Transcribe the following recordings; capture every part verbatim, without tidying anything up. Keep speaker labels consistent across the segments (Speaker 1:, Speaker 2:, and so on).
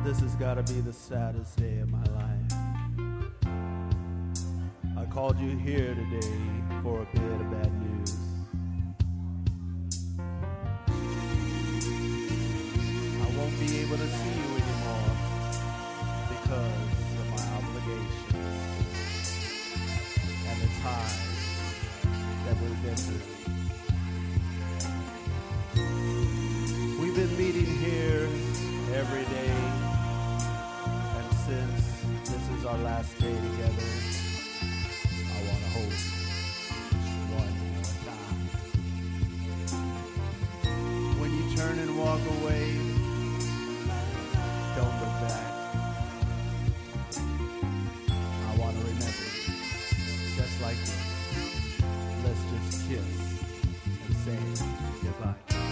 Speaker 1: This has got to be the saddest day of my life. I called you here today for a bit of bad news. I won't be able to see you anymore because of my obligations and the ties that we've been through. We've been meeting here every day. Since this is our last day together, I want to hold you just one more time. When you turn and walk away, don't look back. I want to remember you, just like this. Let's just kiss and say goodbye.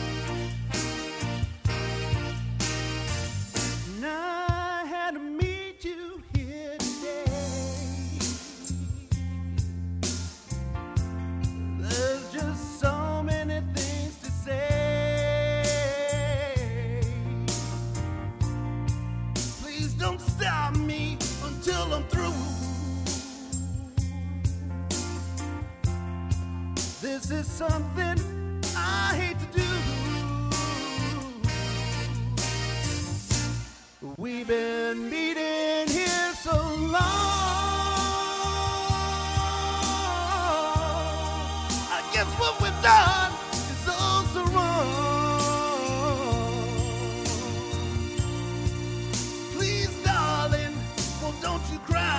Speaker 1: This is something I hate to do. We've been meeting here so long. I guess what we've done is also wrong. Please, darling, well, don't you cry.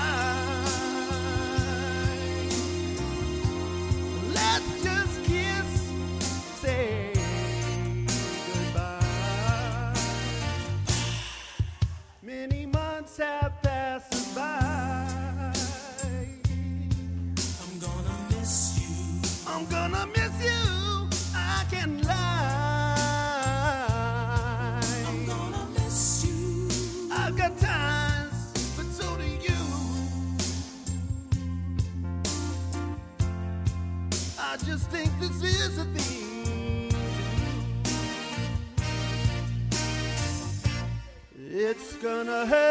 Speaker 1: Let's just kiss, say goodbye. Many months have passed by. I'm gonna miss you. I'm gonna miss you. I can't lie. I'm gonna miss you. I've got ties, but so do you. I just think this is a thing. It's gonna hurt.